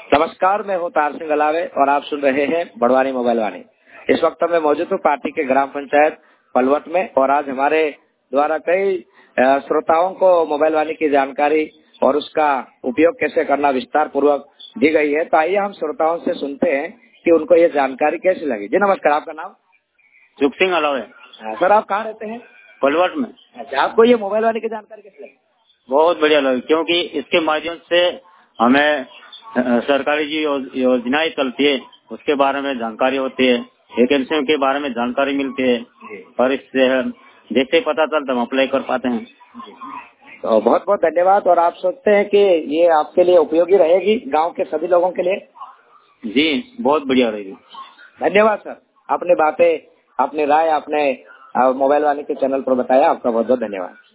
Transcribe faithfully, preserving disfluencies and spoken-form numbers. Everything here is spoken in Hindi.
नमस्कार, मैं हूं तार सिंह अलावे और आप सुन रहे हैं बड़वानी मोबाइल वाणी। इस वक्त मैं मौजूद हूं पार्टी के ग्राम पंचायत पलवट में और आज हमारे द्वारा कई श्रोताओं को मोबाइल वाणी की जानकारी और उसका उपयोग कैसे करना विस्तार पूर्वक दी गई है। तो आइए हम श्रोताओं से सुनते हैं कि उनको ये जानकारी कैसी लगी। जी नमस्कार, आपका नाम? सुख सिंह अलावे। सर, आप कहाँ रहते हैं? पलवट में। अच्छा, आपको ये मोबाइल वाणी की जानकारी कैसी लगी? बहुत बढ़िया लगी, क्योंकि इसके माध्यम से हमें सरकारी जी योजनाएं चलती है उसके बारे में जानकारी होती है, वैकेंसियों के बारे में जानकारी मिलती है और इससे जैसे ही पता चलता हम अप्लाई कर पाते हैं। तो बहुत बहुत धन्यवाद। और आप सोचते हैं कि ये आपके लिए उपयोगी रहेगी गांव के सभी लोगों के लिए? जी, बहुत बढ़िया रहेगी। धन्यवाद सर, आपने बातें, अपनी राय आपने मोबाइल वाले के चैनल पर बताया। आपका बहुत बहुत धन्यवाद।